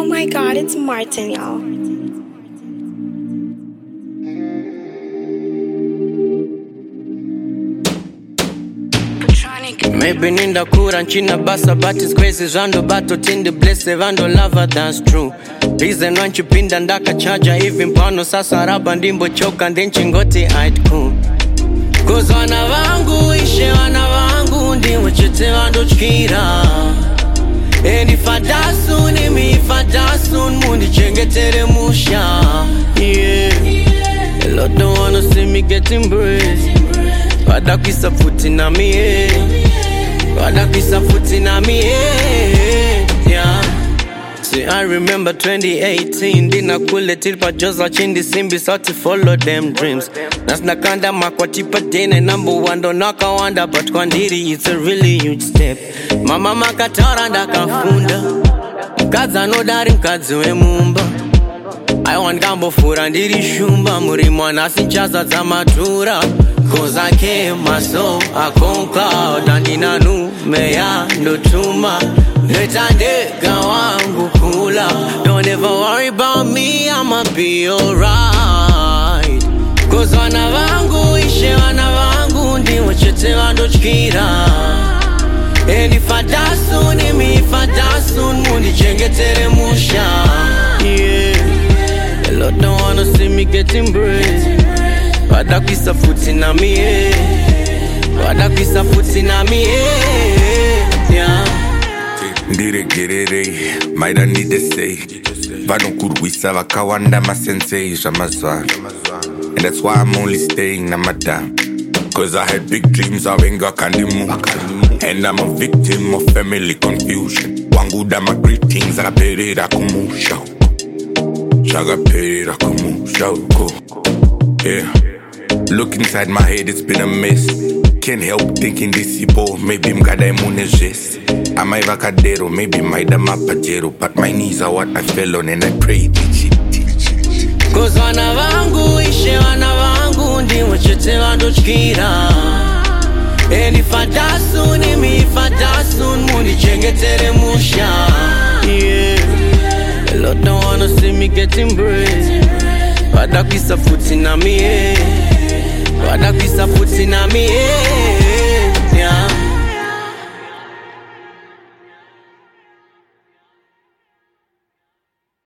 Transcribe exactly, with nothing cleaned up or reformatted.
Oh my god, it's Martin, y'all. Maybe ninda kura nchina basa, but it's crazy zando bato tindi blesse vando lava, that's true. Reason wanchi pinda ndaka charger hivi mpano sasa raba ndimbo choka ndenchi ngoti I'd cool. Cause wana vangu ishe wana vangu ndiwo chete vando chkira. And if I die soon, me if I die soon, mundi chengetere musha. Yeah, a lot don't wanna see me get embraced. Wada kisa futi na mi, wada kisa futi na mi, yeah. See, I remember twenty eighteen, dina kule tilpa joza chindi simbi sauti follow them dreams. Nas nakanda makwa tipa dene number one don't knock a wonder, but kwandiri it's a really huge step. Mama makatara ndaka funda, mkaza no dari mkazi we mumba. I want gambo fura ndiri shumba, muri mwana sinchaza za matura. Cause I came my soul, I conquered, and in a new meya no tuma. Netandega wangu kula. Don't ever worry about me, I'ma be alright. Cause wana vangu ishe wana vangu ndiwo chete vando chkira. And if I die soon, me if I die soon, mundi chengetere musha. Yeah, a lot don't wanna see me get embraced. Wada kisa futi na mi, wada kisa futi na mi, yeah. Ndire gerere, maida nide say. Vano kurwisa wakawanda ma sensei shamazwa. And that's why I'm only staying na madam. Cause I had big dreams of enga kandimu. And I'm a victim of family confusion. Wangu da my greetings, I perera kumusha. Shaga perera kumusha. Yeah. Look inside my head, it's been a mess. Can't help thinking this ipo, maybe mgada imunejes. I'm a vacadero, maybe my dama pajero. But my knees are what I fell on and I prayed. Cause wana vangu ishe wana vangu ndiwo chete vando chkira. And if I die soon, me if I die soon, mundi chengetere musha. Yeah, a lot don't wanna see me get embraced. Wada kisa futi na mi, wada kisa futi na mi,